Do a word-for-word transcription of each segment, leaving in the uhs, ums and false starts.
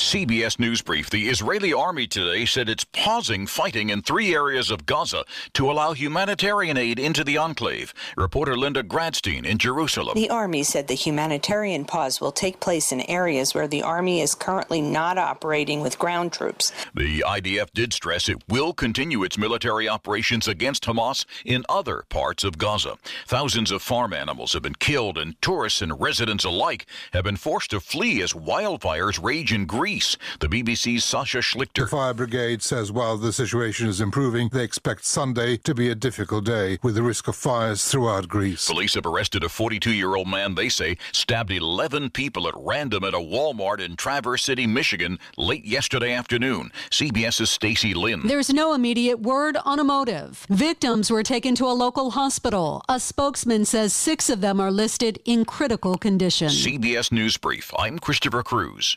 C B S News Brief. The Israeli army today said it's pausing fighting in three areas of Gaza to allow humanitarian aid into the enclave. Reporter Linda Gradstein in Jerusalem. The army said the humanitarian pause will take place in areas where the army is currently not operating with ground troops. The I D F did stress it will continue its military operations against Hamas in other parts of Gaza. Thousands of farm animals have been killed, and tourists and residents alike have been forced to flee as wildfires rage in Greece. The B B C's Sasha Schlichter. The fire brigade says while the situation is improving, they expect Sunday to be a difficult day with the risk of fires throughout Greece. Police have arrested a forty-two-year-old man they say stabbed eleven people at random at a Walmart in Traverse City, Michigan, late yesterday afternoon. CBS's Stacey Lynn. There's no immediate word on a motive. Victims were taken to a local hospital. A spokesman says six of them are listed in critical condition. C B S News Brief. I'm Christopher Cruz.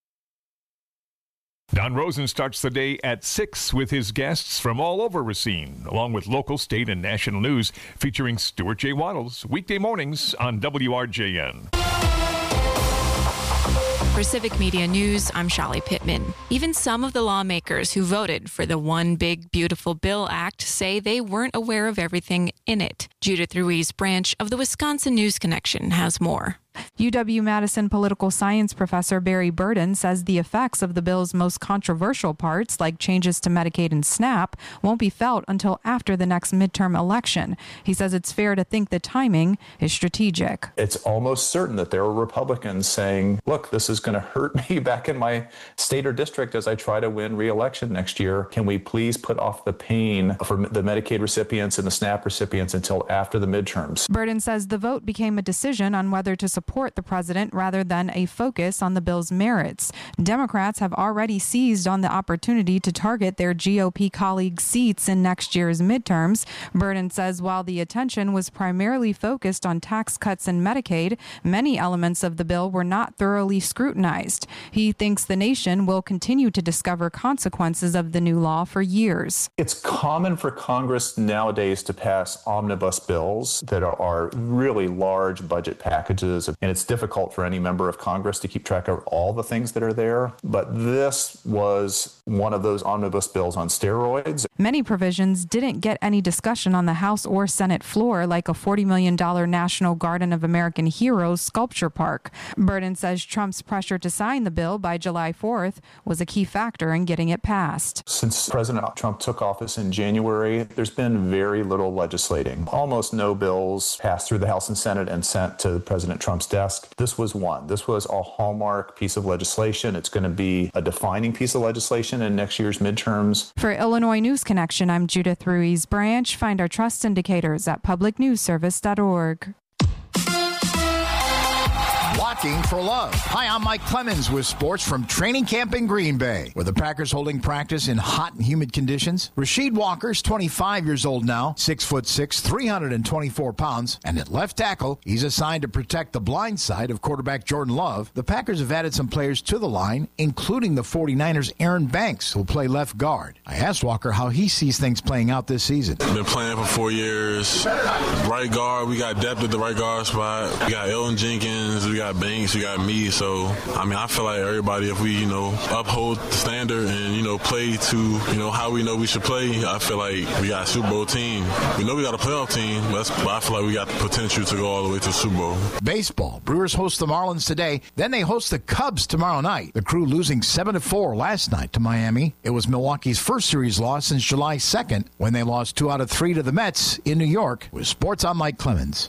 Don Rosen starts the day at six with his guests from all over Racine, along with local, state, and national news, featuring Stuart J. Waddles, weekday mornings on W R J N. For Civic Media News, I'm Shali Pittman. Even some of the lawmakers who voted for the One Big Beautiful Bill Act say they weren't aware of everything in it. Judith Ruiz Branch of the Wisconsin News Connection has more. U W-Madison political science professor Barry Burden says the effects of the bill's most controversial parts, like changes to Medicaid and SNAP, won't be felt until after the next midterm election. He says it's fair to think the timing is strategic. It's almost certain that there are Republicans saying, look, this is going to hurt me back in my state or district as I try to win re-election next year. Can we please put off the pain for the Medicaid recipients and the SNAP recipients until after the midterms? Burden says the vote became a decision on whether to support the president rather than a focus on the bill's merits. Democrats have already seized on the opportunity to target their G O P colleagues' seats in next year's midterms. Burden says while the attention was primarily focused on tax cuts and Medicaid, many elements of the bill were not thoroughly scrutinized. He thinks the nation will continue to discover consequences of the new law for years. It's common for Congress nowadays to pass omnibus bills that are, are really large budget packages, and it's difficult for any member of Congress to keep track of all the things that are there. But this was one of those omnibus bills on steroids. Many provisions didn't get any discussion on the House or Senate floor, like a forty million dollars National Garden of American Heroes sculpture park. Burden says Trump's pressure to sign the bill by July fourth was a key factor in getting it passed. Since President Trump took office in January, there's been very little legislating. Almost no bills passed through the House and Senate and sent to President Trump's desk. This was one. This was a hallmark piece of legislation. It's going to be a defining piece of legislation in next year's midterms. For Illinois News Connection, I'm Judith Ruiz Branch. Find our trust indicators at public news service dot org. Walking for Love. Hi, I'm Mike Clemens with sports from training camp in Green Bay, where the Packers holding practice in hot and humid conditions. Rasheed Walker's twenty-five years old now, six foot six, three hundred twenty-four pounds, and at left tackle, he's assigned to protect the blind side of quarterback Jordan Love. The Packers have added some players to the line, including the forty-niners' Aaron Banks, who'll play left guard. I asked Walker how he sees things playing out this season. Been playing for four years. Right guard, we got depth at the right guard spot. We got Elton Jenkins, we got Banks, you got me. So, I mean, I feel like everybody, if we, you know, uphold the standard and, you know, play to, you know, how we know we should play, I feel like we got a Super Bowl team. We know we got a playoff team, but, but I feel like we got the potential to go all the way to the Super Bowl. Baseball. Brewers host the Marlins today. Then they host the Cubs tomorrow night. The Crew losing seven to four last night to Miami. It was Milwaukee's first series loss since July second, when they lost two out of three to the Mets in New York. With sports, I'm Mike Clemens.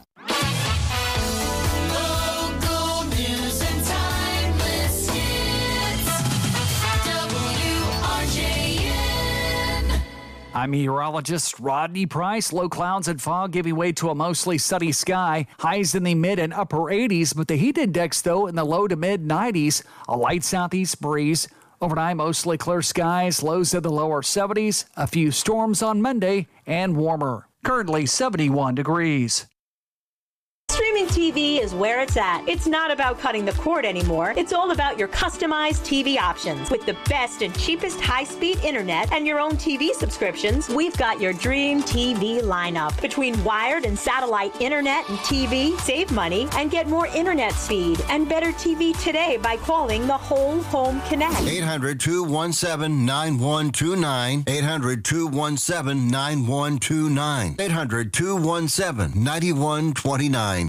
I'm meteorologist Rodney Price. Low clouds and fog giving way to a mostly sunny sky. Highs in the mid and upper eighties, but the heat index, though, in the low to mid nineties. A light southeast breeze. Overnight, mostly clear skies. Lows in the lower seventies. A few storms on Monday and warmer. Currently seventy-one degrees. Streaming Streaming T V is where it's at. It's not about cutting the cord anymore. It's all about your customized T V options. With the best and cheapest high-speed internet and your own T V subscriptions, we've got your dream T V lineup. Between wired and satellite internet and T V, save money and get more internet speed and better T V today by calling the Whole Home Connect. eight hundred, two one seven, nine one two nine. eight hundred, two one seven, nine one two nine. eight hundred, two one seven, nine one two nine.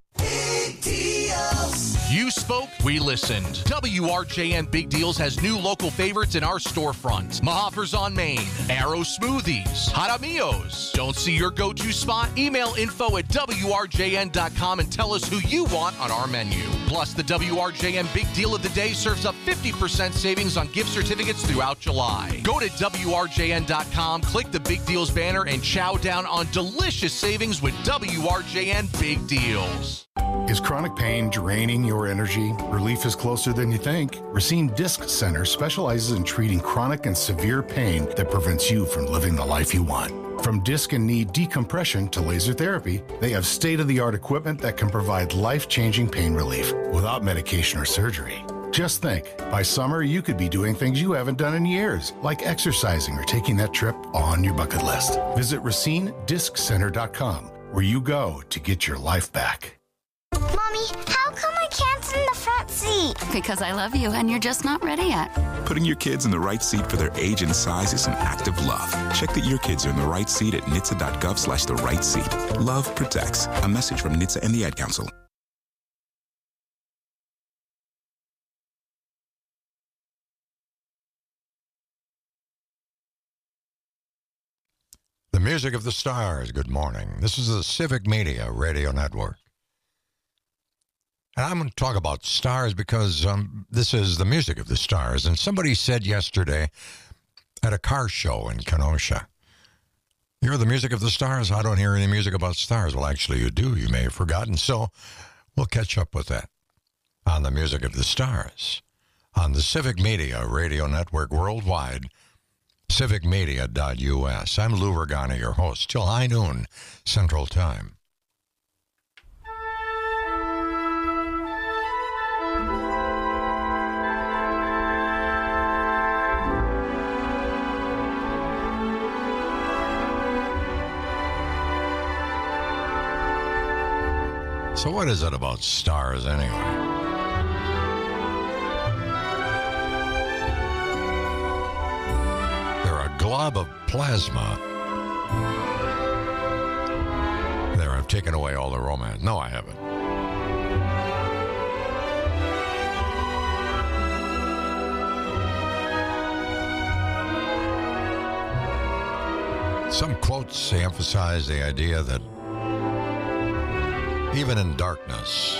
You spoke, we listened. W R J N Big Deals has new local favorites in our storefront. Mahafers on Main, Arrow Smoothies, Jaramillos. Don't see your go-to spot? Email info at W R J N dot com and tell us who you want on our menu. Plus, the W R J N Big Deal of the Day serves up fifty percent savings on gift certificates throughout July. Go to W R J N dot com, click the Big Deals banner, and chow down on delicious savings with W R J N Big Deals. Is chronic pain draining your energy? Relief is closer than you think. Racine Disc Center specializes in treating chronic and severe pain that prevents you from living the life you want. From disc and knee decompression to laser therapy, they have state-of-the-art equipment that can provide life-changing pain relief without medication or surgery. Just think, by summer you could be doing things you haven't done in years, like exercising or taking that trip on your bucket list. Visit Racine Disc Center dot com, where you go to get your life back. Mommy, how come I can't sit in the front seat? Because I love you and you're just not ready yet. Putting your kids in the right seat for their age and size is an act of love. Check that your kids are in the right seat at N H T S A dot gov slash the right seat. Love protects. A message from N H T S A and the Ad Council. The music of the stars. Good morning. This is the Civic Media Radio Network. And I'm going to talk about stars because um, this is the music of the stars. And somebody said yesterday at a car show in Kenosha, "You're the music of the stars. I don't hear any music about stars." Well, actually, you do. You may have forgotten. So we'll catch up with that on the music of the stars on the Civic Media Radio Network worldwide, civic media dot U S. I'm Lou Regani, your host, till high noon Central Time. So what is it about stars anyway? They're a glob of plasma. There, I've taken away all the romance. No, I haven't. Some quotes, they emphasize the idea that even in darkness,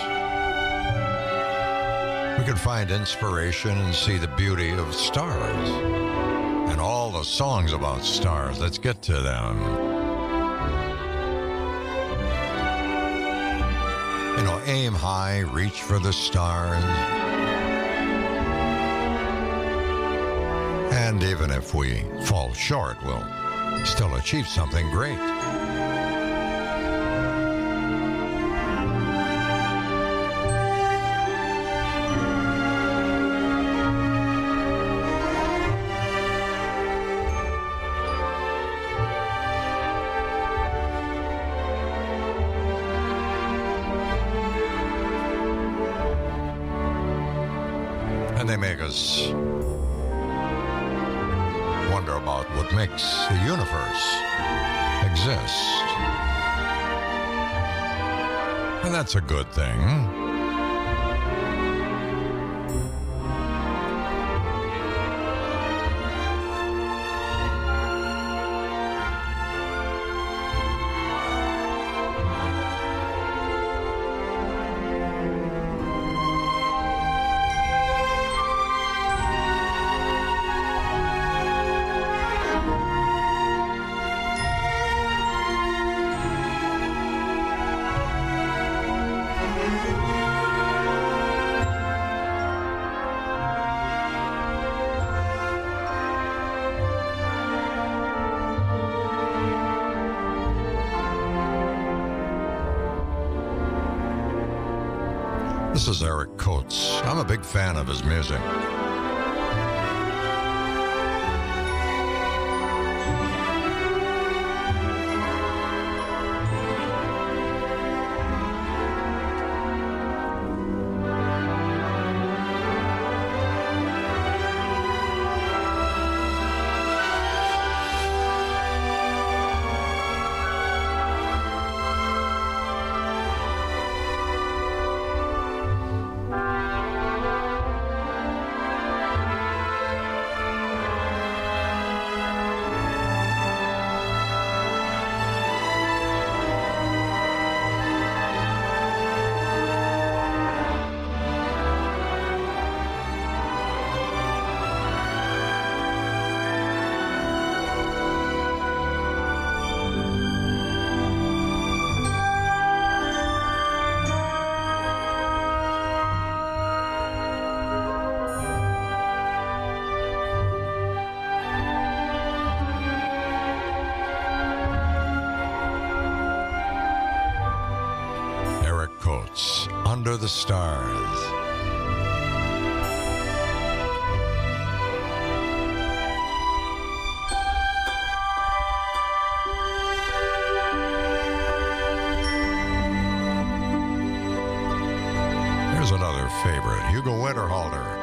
we can find inspiration and see the beauty of stars and all the songs about stars. Let's get to them. You know, aim high, reach for the stars. And even if we fall short, we'll still achieve something great. And they make us wonder about what makes the universe exist. And that's a good thing. This is Eric Coates. I'm a big fan of his music. Under the Stars. Here's another favorite, Hugo Winterhalter.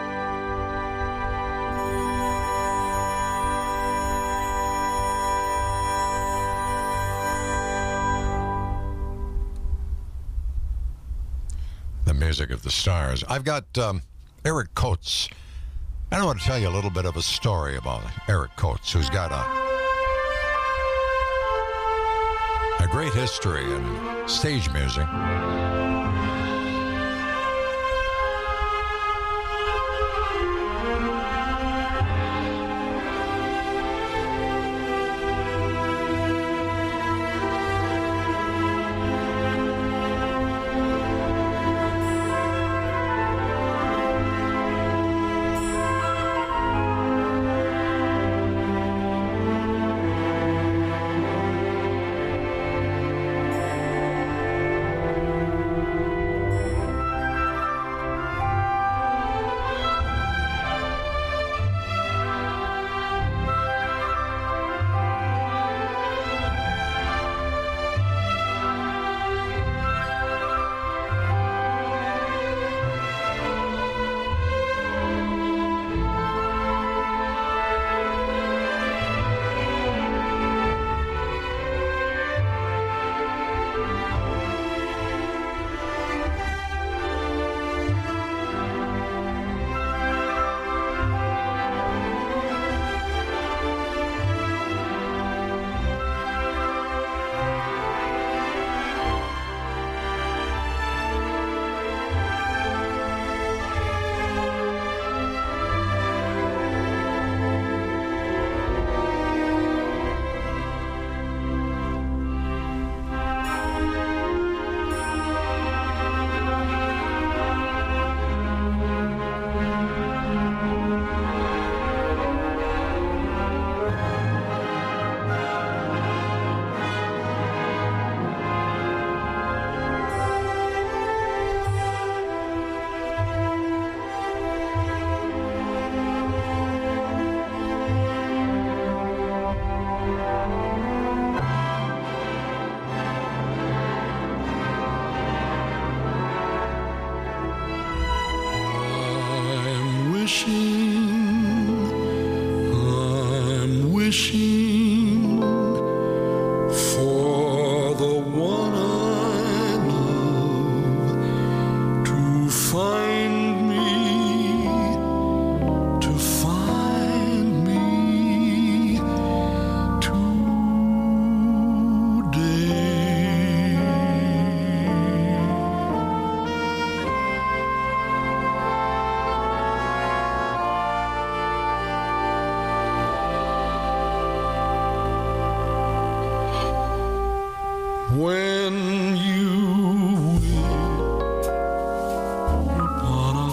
Music of the Stars. I've got um, Eric Coates. I want to tell you a little bit of a story about Eric Coates, who's got a a great history in stage music. I'm wishing for the one I love to find me, to find me when you wait upon a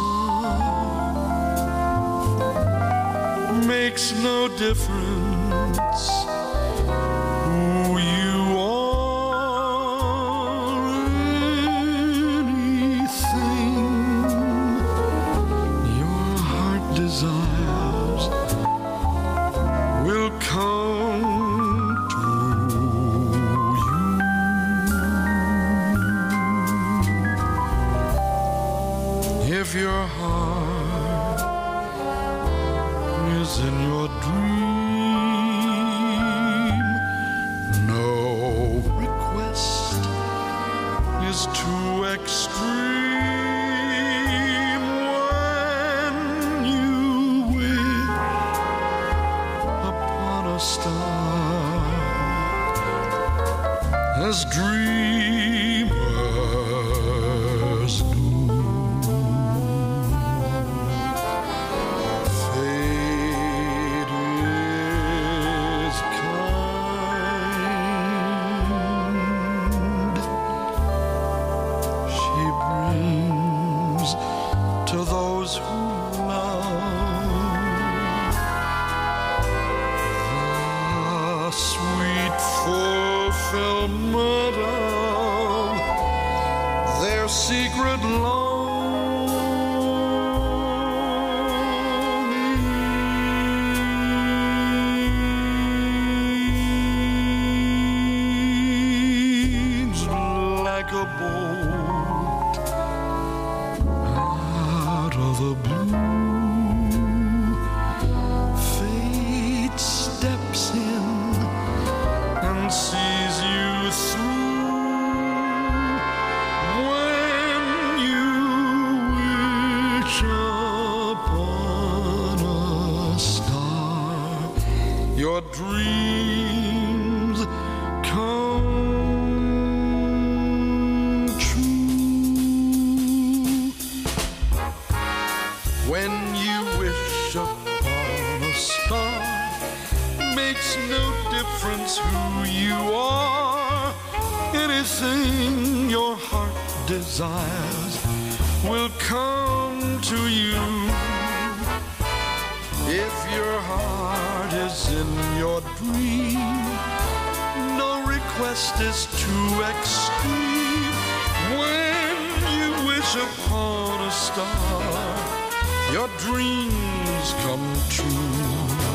star, makes no difference who you are, anything if your heart is in your dream, no request is too extreme when you wish upon a star as dreamers do. Fate is kind. She brings to those who love the sweet fulfillment of their secret longings, like a bolt out of the blue. Fate steps in and sees you through when you wish upon a star. Your dreams come true when you wish upon a star. Makes no difference who you are. Anything your heart desires will come to you. If your heart is in your dream, no request is too extreme. When you wish upon a star, your dreams come true.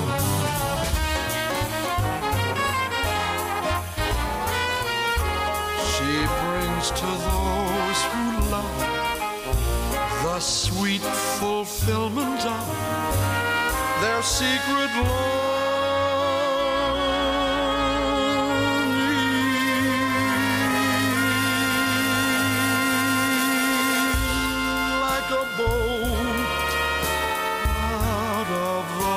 She brings to those who love the sweet fulfillment of their secret longing, like a bolt out of the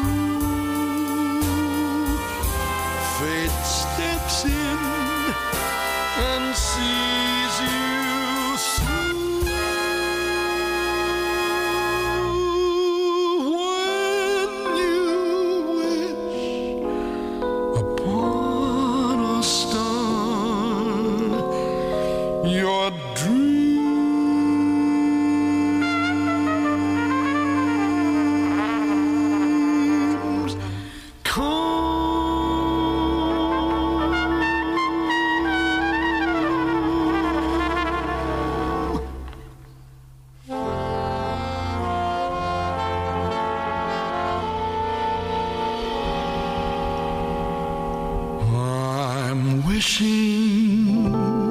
blue. Fate steps in and sees you through when you wish upon a star. Your dreams come. I'm wishing,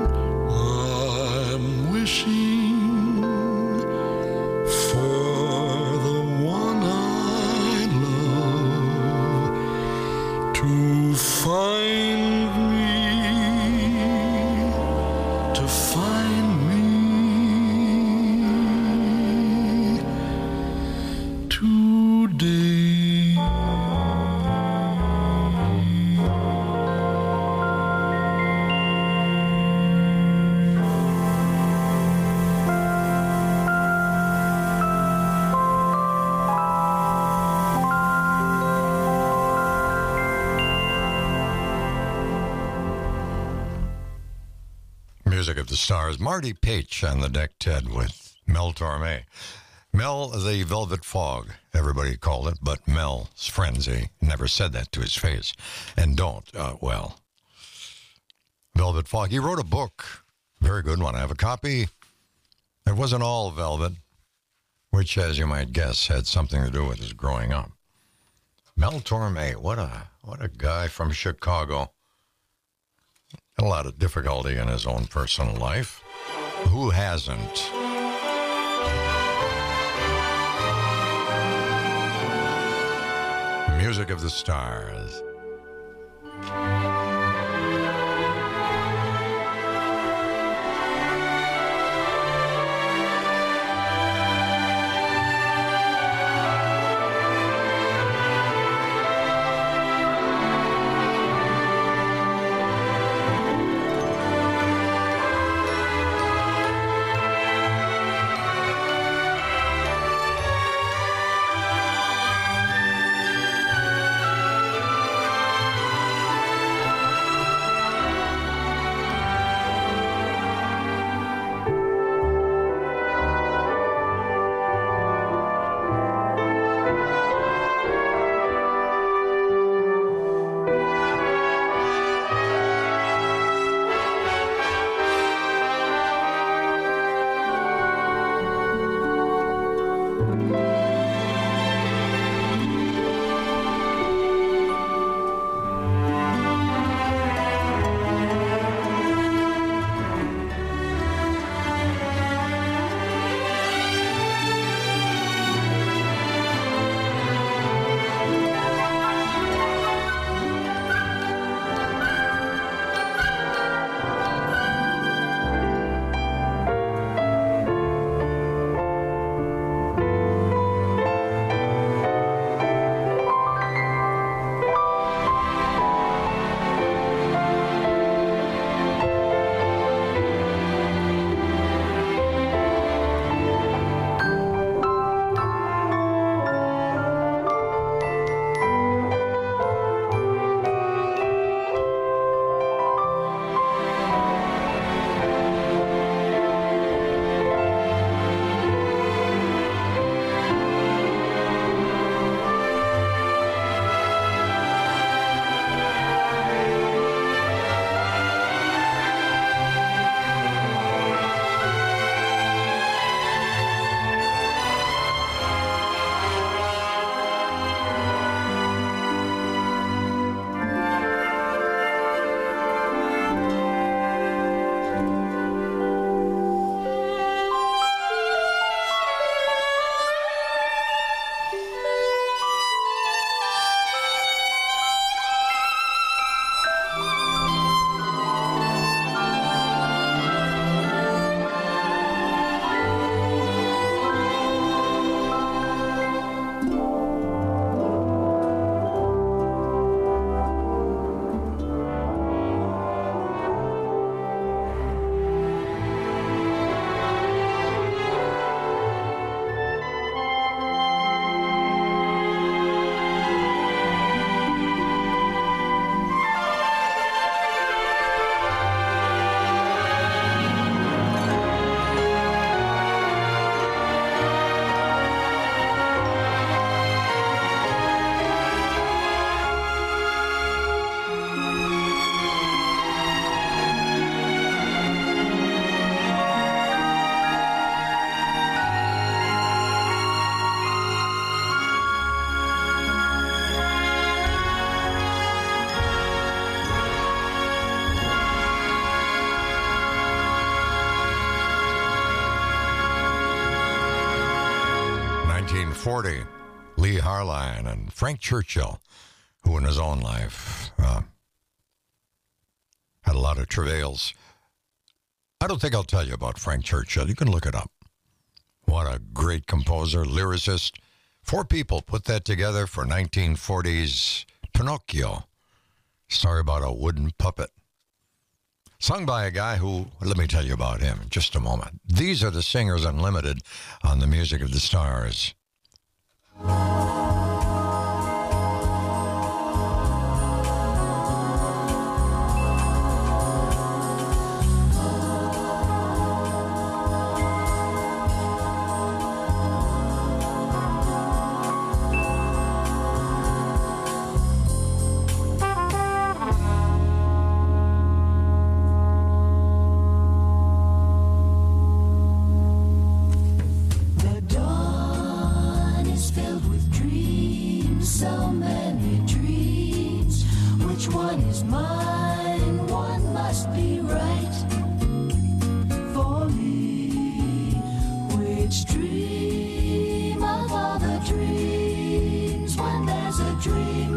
I'm wishing for the one I love to find me, to find me today. Music of the Stars. Marty Paich on the deck, Ted, with Mel Torme. Mel, the Velvet Fog, everybody called it, but Mel's frenzy never said that to his face. And don't, uh, well, Velvet Fog. He wrote a book, very good one. I have a copy. It wasn't all velvet, which, as you might guess, had something to do with his growing up. Mel Torme, what a what a guy from Chicago. Had a lot of difficulty in his own personal life. Who hasn't? music of the stars. nineteen forty, Lee Harline and Frank Churchill, who in his own life uh, had a lot of travails. I don't think I'll tell you about Frank Churchill. You can look it up. What a great composer, lyricist. Four people put that together for nineteen forties Pinocchio. Story about a wooden puppet. Sung by a guy who, let me tell you about him in just a moment. These are the Singers Unlimited on the Music of the Stars. Dream of all the dreams when there's a dream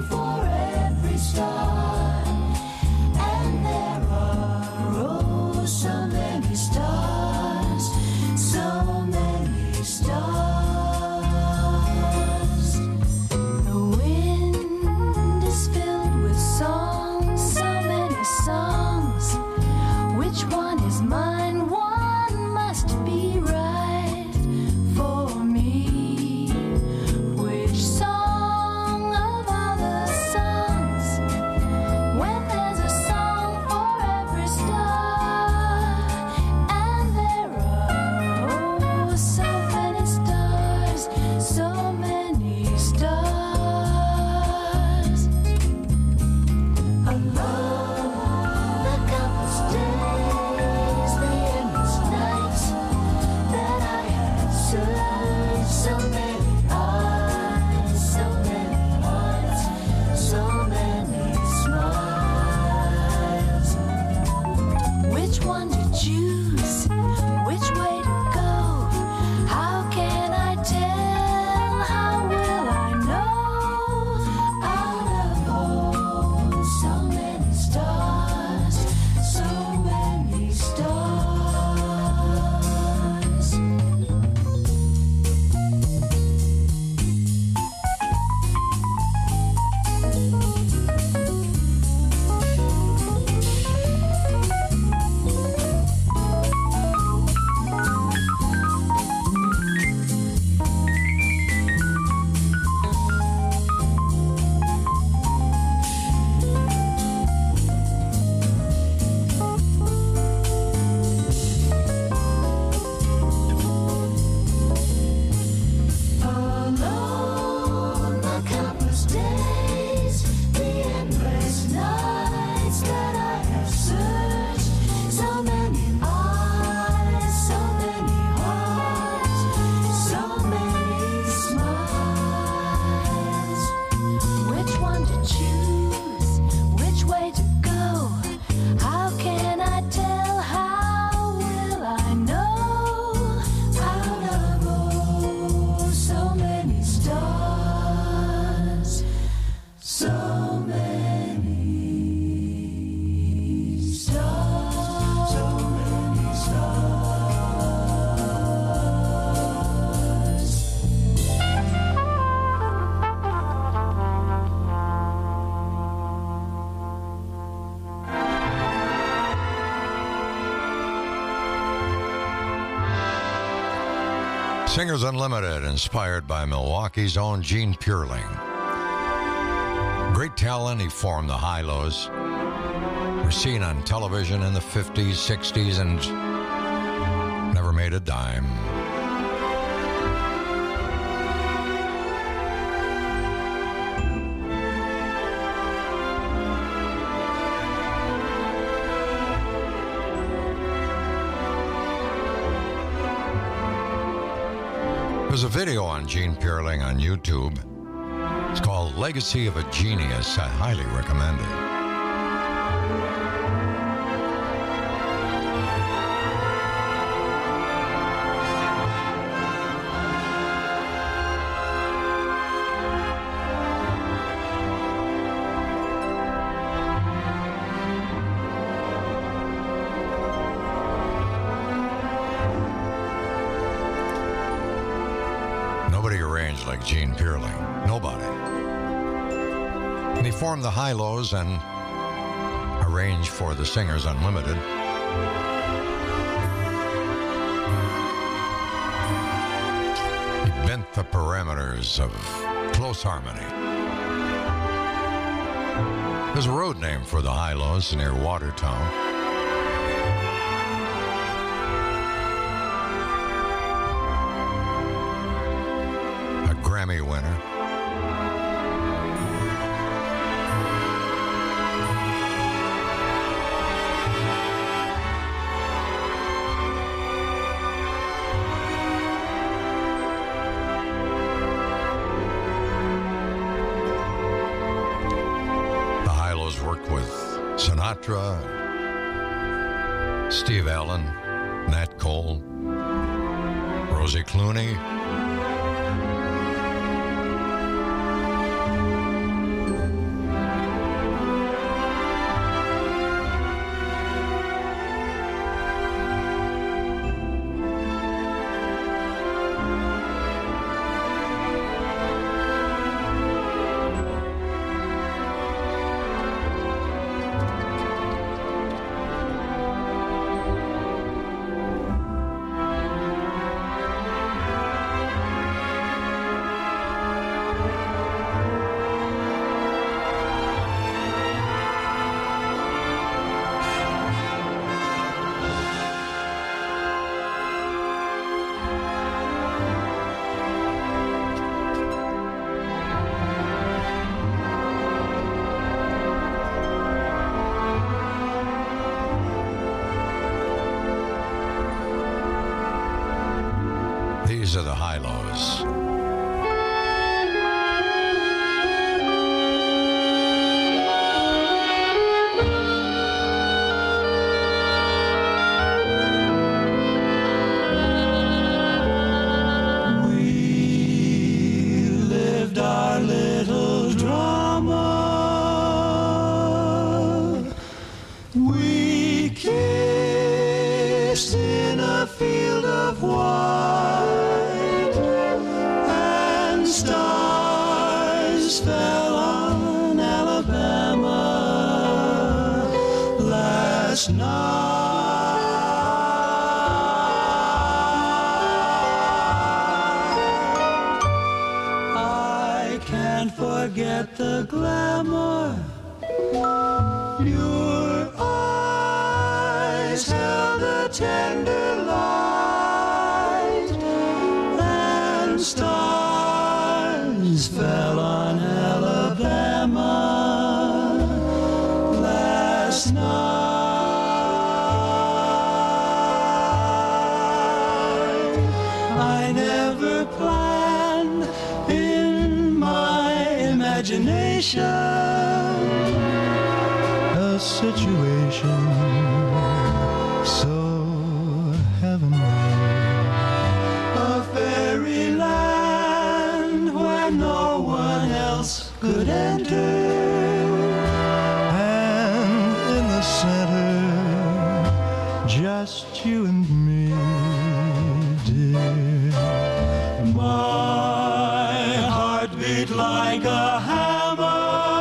Singers Unlimited, inspired by Milwaukee's own Gene Purling. Great talent, he formed the Hi-Lo's. Were seen on television in the fifties, sixties, and never made a dime. There's a video on Gene Purling on YouTube. It's called Legacy of a Genius. I highly recommend it. Nobody arranged like Gene Purling. Nobody. And he formed the Hi-Lo's and arranged for the Singers Unlimited. He bent the parameters of close harmony. There's a road name for the Hi-Lo's near Watertown. Grammy winner. The Hi-Lo's worked with Sinatra, Steve Allen, Nat Cole, Rosie Clooney, These are the Hi-Lo's. We lived our little drama. We kissed in a field of wine. Stars fell on Alabama last night. I can't forget the glamour. Your eyes held a tender light, and stars fell on Alabama last night. I never planned in my imagination a situation so heavenly, a fairyland where no one else could enter, and in the center, just you and me, dear. My heart beat like a hammer,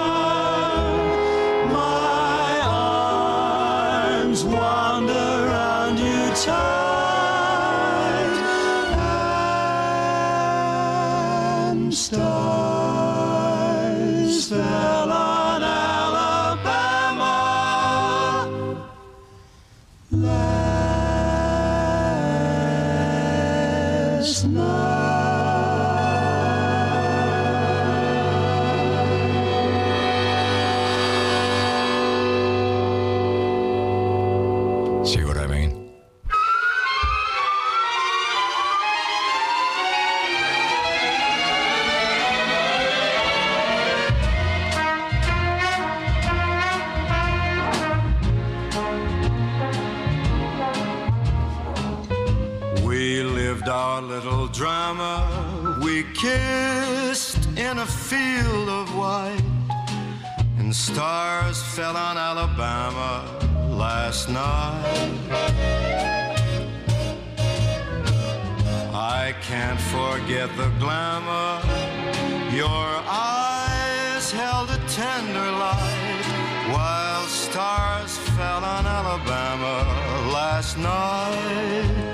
my arms wander around you tight, stars fell on Alabama last night. See what I mean? We lived our little drama. We kissed in a field of white, and stars fell on Alabama last night. I can't forget the glamour. Your eyes held a tender light while stars fell on Alabama last night.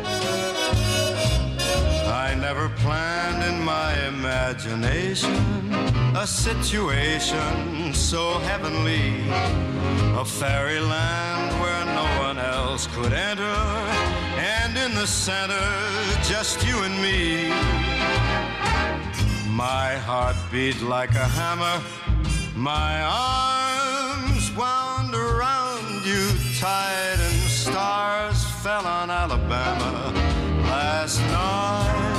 I never planned in my imagination a situation so heavenly, a fairyland where no one else could enter, and in the center, just you and me. My heart beat like a hammer, my arms wound around you tight, and stars fell on Alabama last night.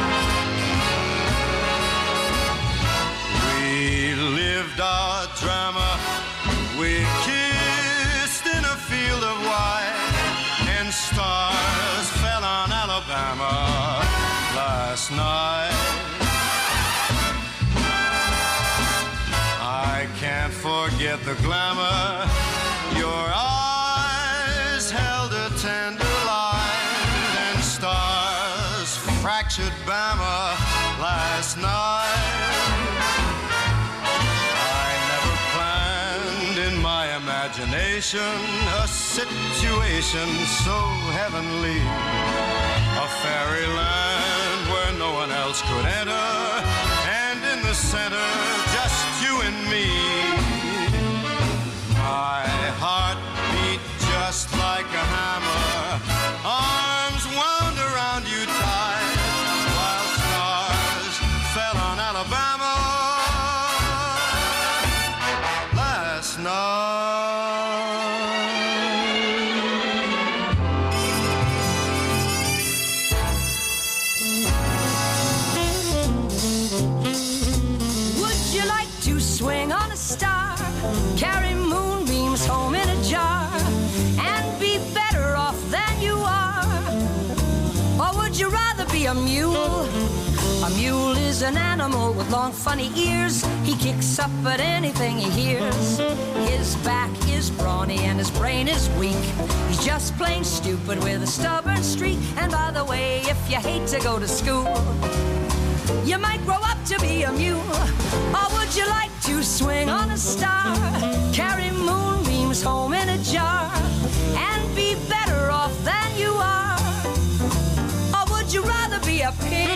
We lived our drama, we kissed in a field of white, and stars fell on Alabama last night. I can't forget the glamour. Your eyes held a tender light, and stars fractured Bama last night. I never planned in my imagination a situation so heavenly, a fairyland where no one else could enter, and in the center, just you and me. My heart beat just like a hammer, arms wound around you tight, while stars fell on Alabama last night. Would you like to swing on a star, carry moonbeams home in a jar, and be better off than you are? Or would you rather be a mule? A mule is an animal with long funny ears. He kicks up at anything he hears. His back is brawny and his brain is weak. He's just plain stupid with a stubborn streak. And by the way, if you hate to go to school, you might grow up to be a mule. Or would you like to swing on a star, carry moonbeams home in a jar, and be better off than you are? Or would you rather be a pig?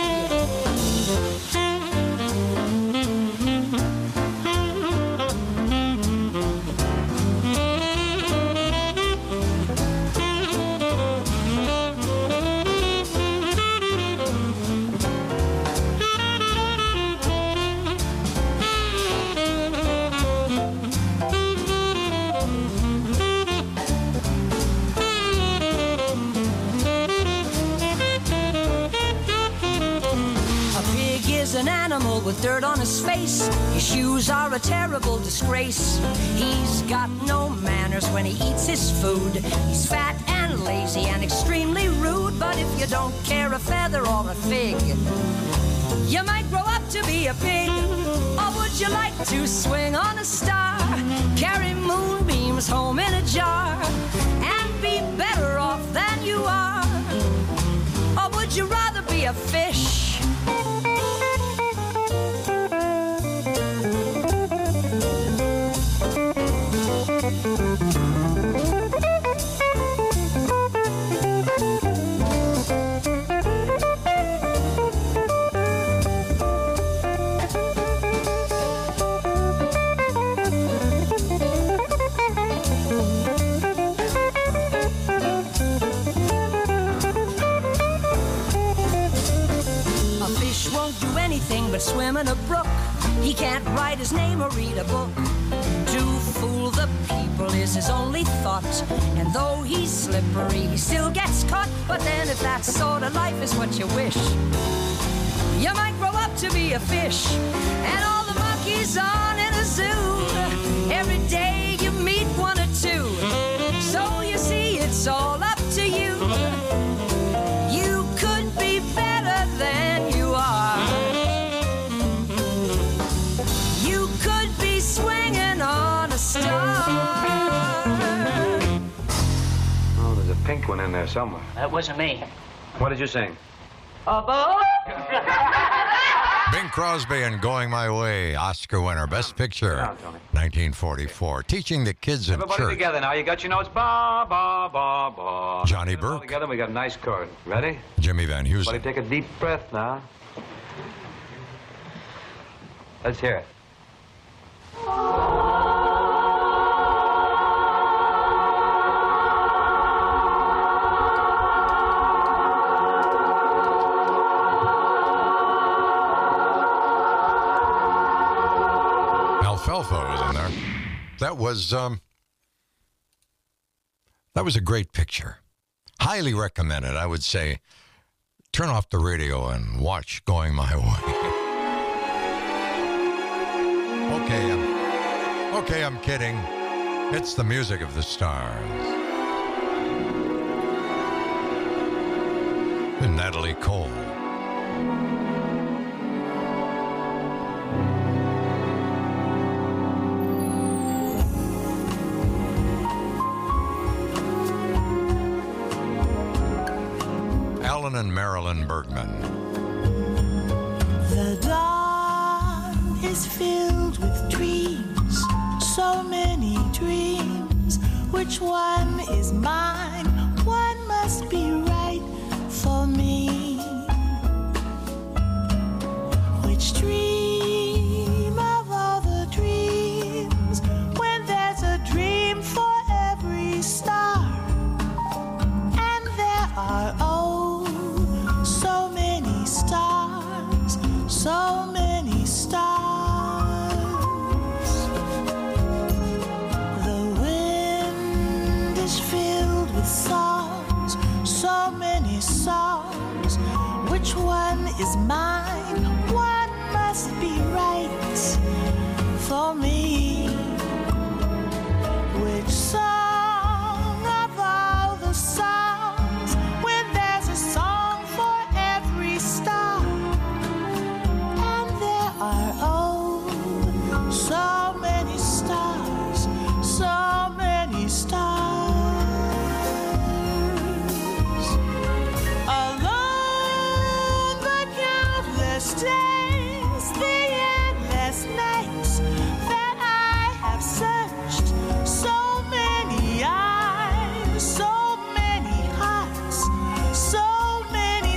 An animal with dirt on his face. His shoes are a terrible disgrace. He's got no manners when he eats his food. He's fat and lazy and extremely rude. But if you don't care a feather or a fig, you might grow up to be a pig. Or would you like to swing on a star, carry moonbeams home in a jar, and be better off than you are? Or would you rather be a fish? fish won't do anything but swim in a brook. He can't write his name or read a book. To fool the people is his only thought. And though he's slippery, he still gets caught. But then if that sort of life is what you wish, you might grow up to be a fish. And all the monkeys on in a zoo, every day you meet one or two. So you see, it's all up to you. You could be better than you are. You could be swinging on a star. Oh, there's a pink one in there somewhere. That wasn't me. What did you sing? Oh, Bing Crosby and Going My Way, Oscar winner, Best Picture, nineteen forty-four. Teaching the kids in Everybody church. together now. You got your notes. Ba, ba, ba, ba. Johnny Get it all Burke. together, we got a nice chord. Ready? Jimmy Van Heusen. Everybody take a deep breath now. Let's hear it. Alfalfa was in there. That was um that was a great picture. Highly recommended. I would say turn off the radio and watch Going My Way. Okay, I'm okay, I'm kidding. It's the music of the stars. And Natalie Cole. Alan and Marilyn Bergman. The dawn is filled with dreams, so many dreams. Which one is mine? One must be right for me. Which dream of all the dreams? When there's a dream for every star, and there are oh, so many stars, so many stars. The wind is filled with songs, so many songs. Which one is mine? One must be right for me. Which song of all the songs? When there's a song for every star, and there are oh, so many stars, so many stars. Alone the countless days, the endless nights that I have searched, so many eyes, so many hearts, so many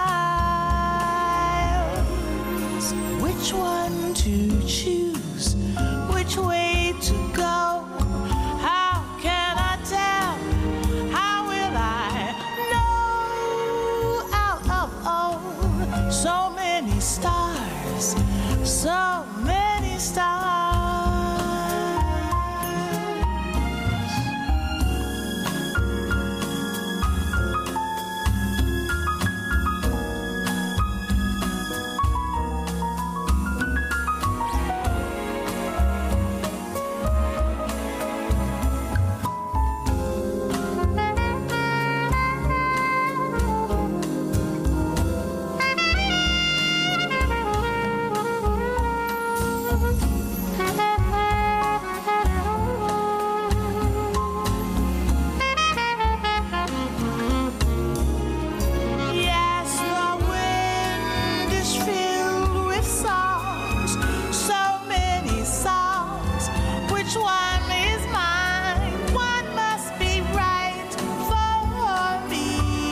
smiles. Which one to choose? Which way to go? How can I tell? How will I know? Oh, oh, oh. So many stars, so many stars. Yes, the wind is filled with songs, so many songs. Which one is mine? One must be right for me.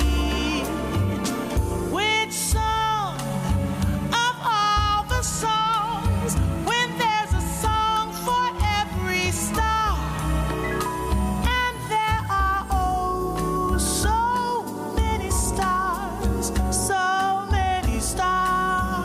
Which song of all the songs? When there's a song for every star, and there are oh, so many stars, so many stars.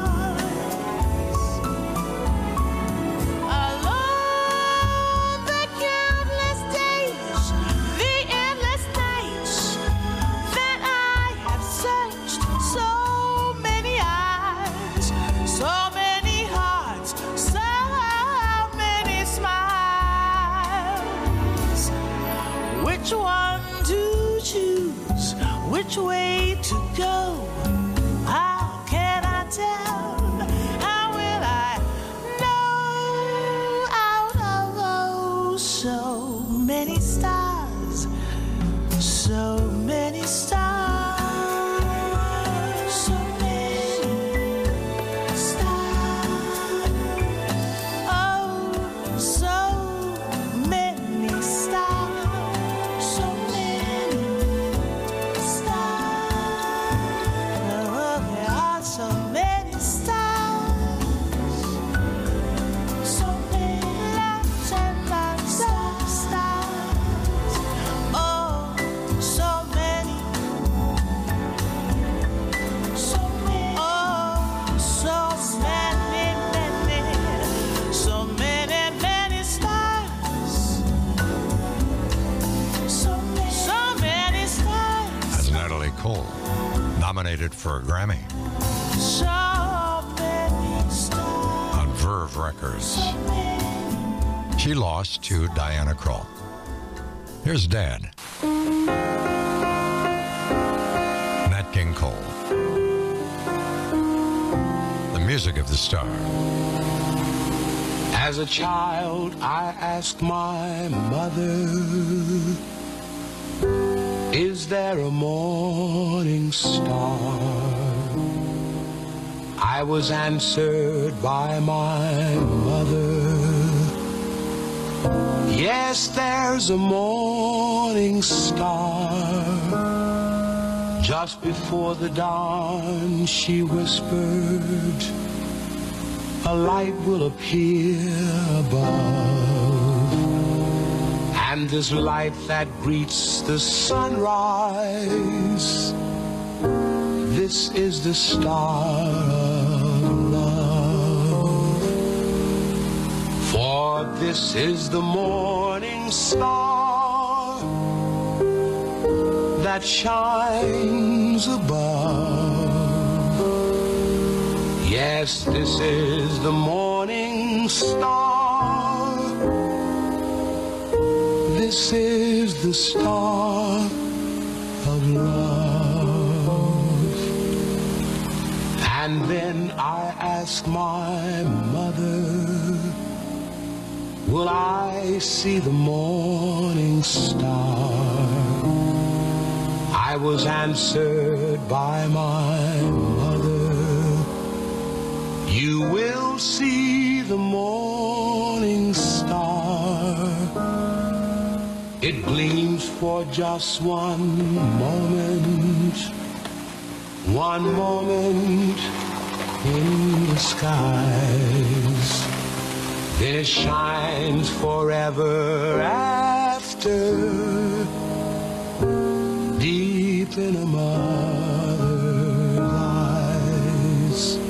go? How can I tell? How will I know out of oh so many stars? So many stars, so many stars. Oh, so many stars, so many stars. Oh, there are so many stars, so many lots and lots of stars. Oh, so many, so many, oh, so many, many, so many, many stars. So many, so many stars. That's Natalie Cole, nominated for a Grammy So many stars. on Verve Records. She lost to Diana Krall. Here's Dad. Nat King Cole. The music of the star. As a child, I asked my mother, is there a morning star? I was answered by my mother, yes, there's a morning star. Just before the dawn, she whispered, a light will appear above, and this light that greets the sunrise, this is the star of love. For this is the morning star that shines above. Yes, this is the morning star. This is the star of love. And then I ask my mother, will I see the morning star? I was answered by my mother, you will see the morning star. It gleams for just one moment, one moment in the skies. Then it shines forever after, deep in a mother's eyes.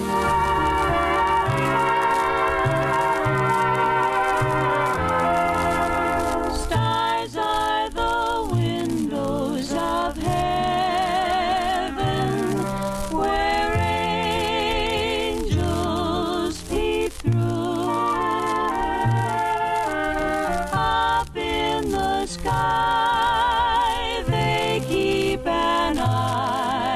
Stars are the windows of heaven, where angels peep through. Up in the sky, they keep an eye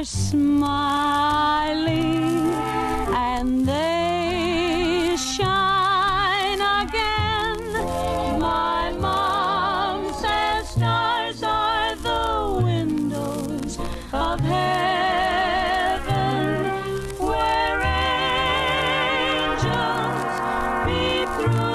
are smiling and they shine again. My mom says stars are the windows of heaven where angels peep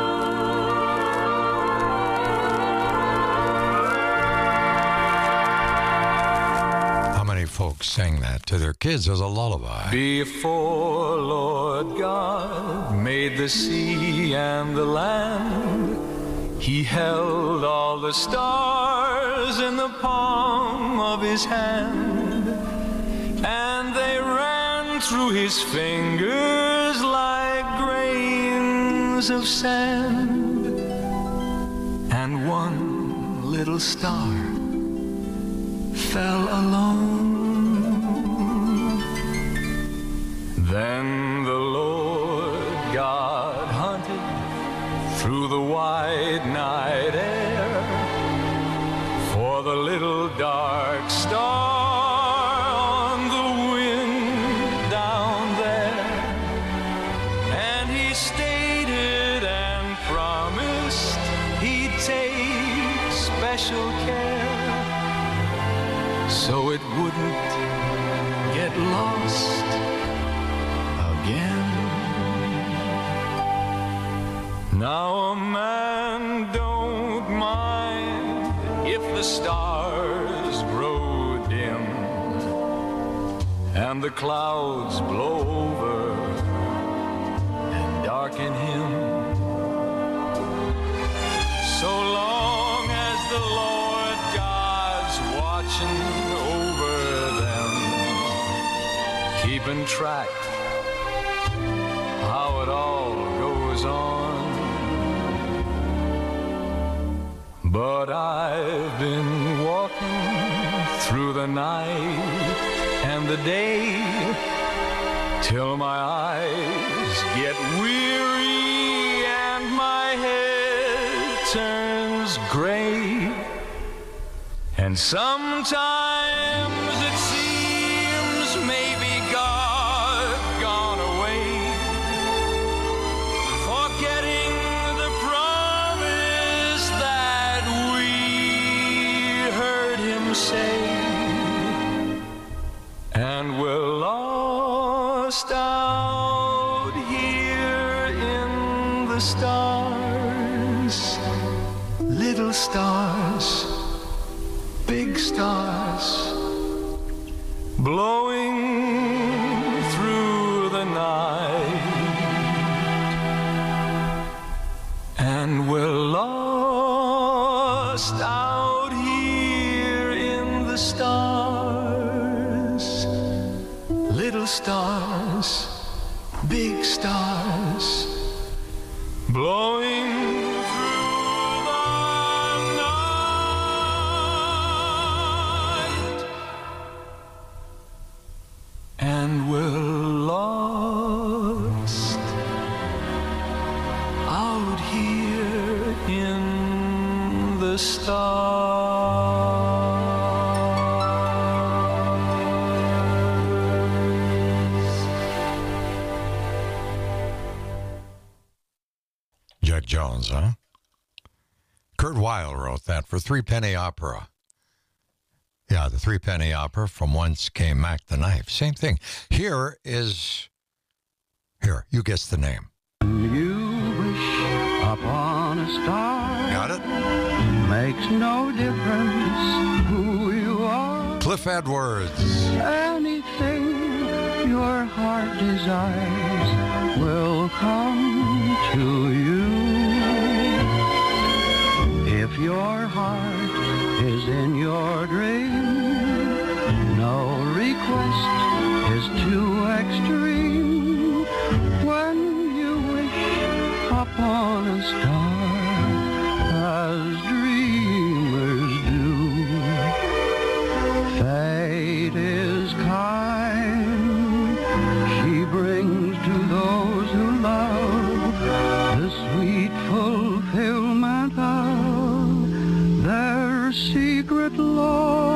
How many folks sang that to their kids as a lullaby? Before Lord God made the sea and the land, he held all the stars in the palm of his hand, and they ran through his fingers like grains of sand, and one little star fell alone. Then the Lord God hunted through the wide night air for the little dark star on the wind down there, and he stated and promised he'd take special care so it wouldn't get lost again. Now a man don't mind if the stars grow dim and the clouds blow over and darken him, so long as the Lord God's watching over them, keeping track how it all goes on. But I've been walking through the night and the day till my eyes get weary and my head turns gray, and sometimes it seems maybe God gone away, forgetting the promise that we heard him say, and we're lost out here in the stars, little stars, big stars, blowing through the night, and we're lost out here in the stars, little stars, big stars, blowing through the night, and we're lost out here in the stars. Jack Jones, huh? Kurt Weill wrote that for Three Penny Opera. Yeah, the Three Penny Opera, From Whence Came Mac the Knife. Same thing. Here is... Here, you guess the name. You wish upon a star. Got it? Makes no difference who you are. Cliff Edwards. Anything your heart desires will come to you. If your heart is in your dream, no request is too extreme. When you wish upon a star, as dreamers do, fate is kind. She brings to those who love the sweet fulfillment of their secret love.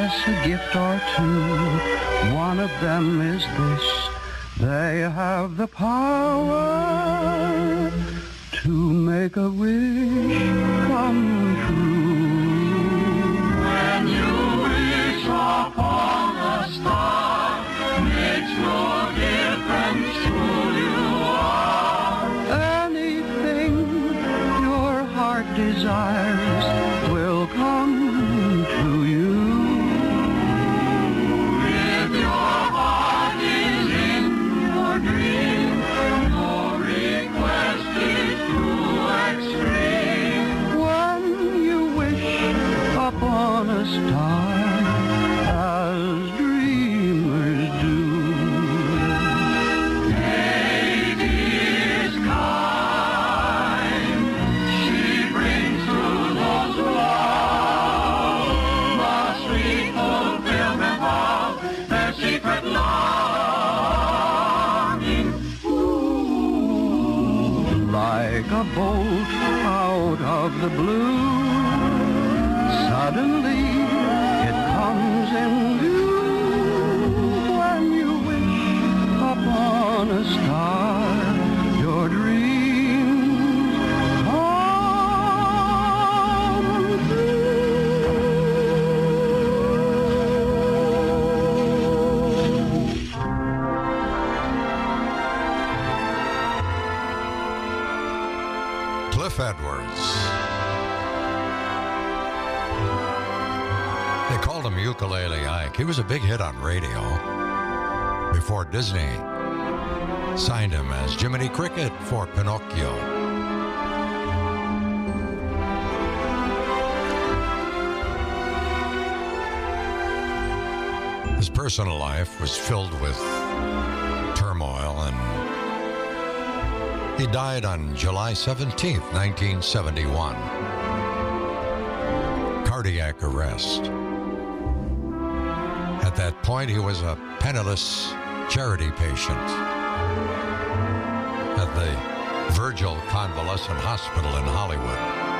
us a gift or two. One of them is this: they have the power to make a wish come true. When you wish upon a star, makes no difference who you are. Anything your heart desires will come to you. If your heart is in your dream, your request is too extreme. When you wish upon a star, as dreamers do. Fate is kind. She brings to those who love the sweet fulfillment of their secret longing. Ooh, like a bolt out of the blue, suddenly it comes in view. When you wish upon a star, your dreams come Cliff Edwards. They called him Ukulele Ike. He was a big hit on radio before Disney signed him as Jiminy Cricket for Pinocchio. His personal life was filled with turmoil, and he died on July seventeenth, nineteen seventy-one. Cardiac arrest. At that point, he was a penniless charity patient at the Virgil Convalescent Hospital in Hollywood.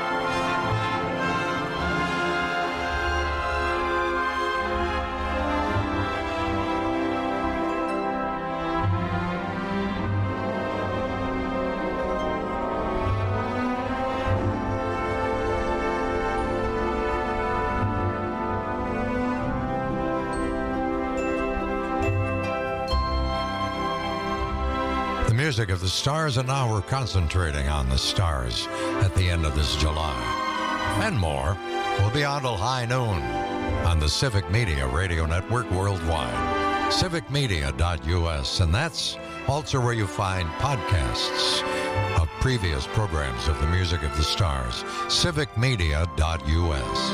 The music of the stars, and now we're concentrating on the stars at the end of this July. And more will be on till high noon on the Civic Media Radio Network worldwide. civic media dot U S, and that's also where you find podcasts of previous programs of the music of the stars. civic media dot U S.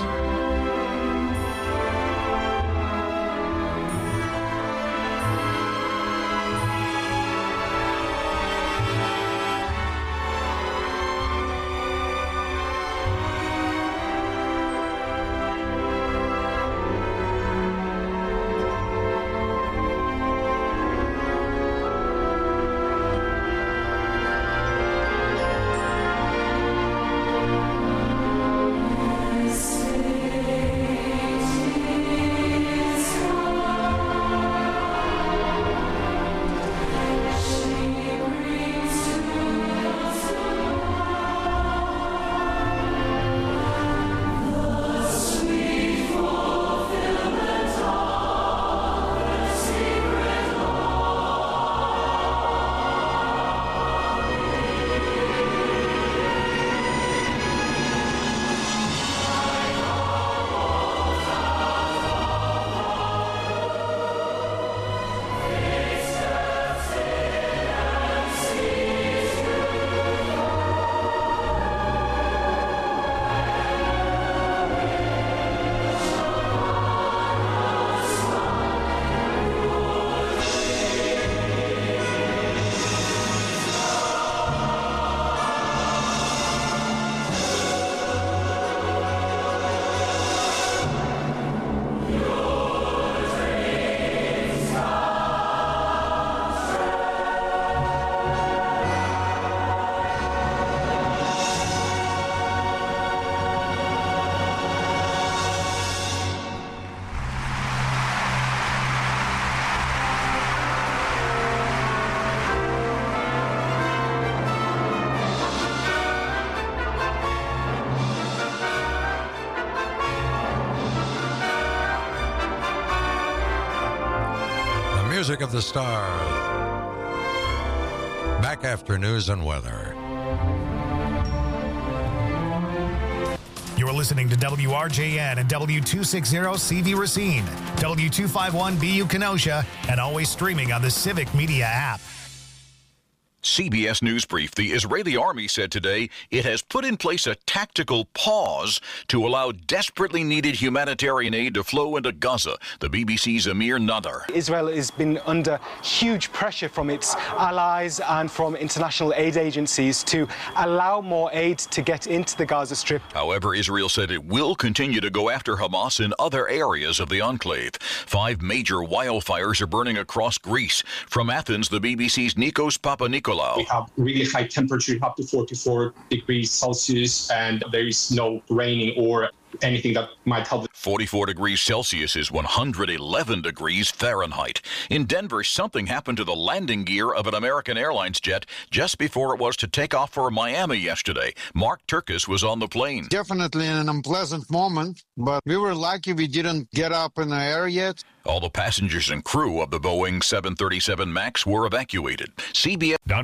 Say music of the stars. Back after news and weather. You're listening to W R J N and W two sixty C V Racine, W two fifty-one B U Kenosha, and always streaming on the Civic Media app. C B S News Brief. The Israeli army said today it has put in place a tactical pause to allow desperately needed humanitarian aid to flow into Gaza. The B B C's Amir Nadar. Israel has been under huge pressure from its allies and from international aid agencies to allow more aid to get into the Gaza Strip. However, Israel said it will continue to go after Hamas in other areas of the enclave. Five major wildfires are burning across Greece. From Athens, the B B C's Nikos Papanikolaou. We have really high temperature, up to forty-four degrees Celsius, and there is no raining or anything that might help. forty-four degrees Celsius is one hundred eleven degrees Fahrenheit. In Denver, something happened to the landing gear of an American Airlines jet just before it was to take off for Miami yesterday. Mark Turkis was on the plane. Definitely an unpleasant moment, but we were lucky we didn't get up in the air yet. All the passengers and crew of the Boeing seven thirty-seven MAX were evacuated. C B S